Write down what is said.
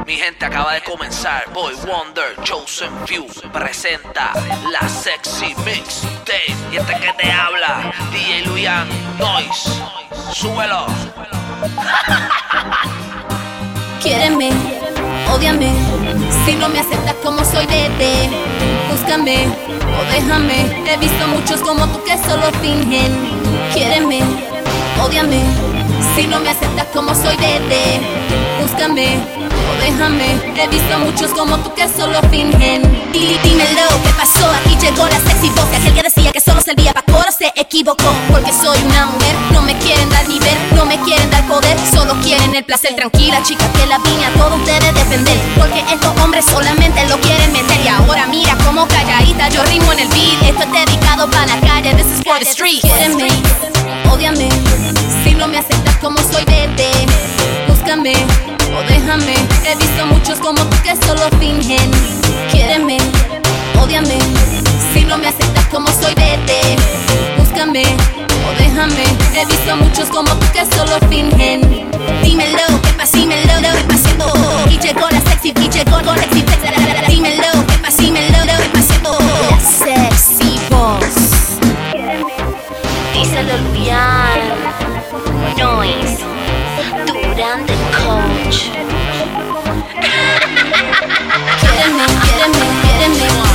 Mi gente, acaba de comenzar. Boy Wonder, Chosen Few presenta la Sexy Mixtape. Y este que te habla, DJ Luyan Noise. Súbelo. Quiéreme, ódiame, si no me aceptas como soy, vete. Búscame o déjame, he visto muchos como tú que solo fingen. Quiéreme, ódiame, si no me aceptas como soy, vete. Búscame o déjame, he visto muchos como tú que solo fingen. Dímelo, ¿qué pasó? Aquí llegó la sexy voz de aquel que decía que solo servía para coro, se equivocó. Porque soy una mujer, no me quieren dar ni ver, no me quieren dar poder, solo quieren el placer. Tranquila chica, que la piña todos debe defender, porque estos hombres solamente lo quieren meter. Y ahora mira como calladita yo rimo en el beat. Esto es dedicado para la calle, this is for the street. Quiéreme, ódiame, si no me aceptas como soy, vete. Búscame o déjame, he visto muchos como tú que solo fingen. Quiéreme, ódiame, si no me aceptas como soy, vete. Búscame o déjame, he visto muchos como tú que solo fingen. Dímelo, ¿qué pasa? Dímelo, ¿qué pasa? Y llegó la sexy, y llegó la sexy. Dímelo, ¿qué pasa? Dímelo, ¿qué pasa? La sexy voz. Díselo Luyan Noise, Durán the Coach. Quiéreme, quiéreme, quiéreme.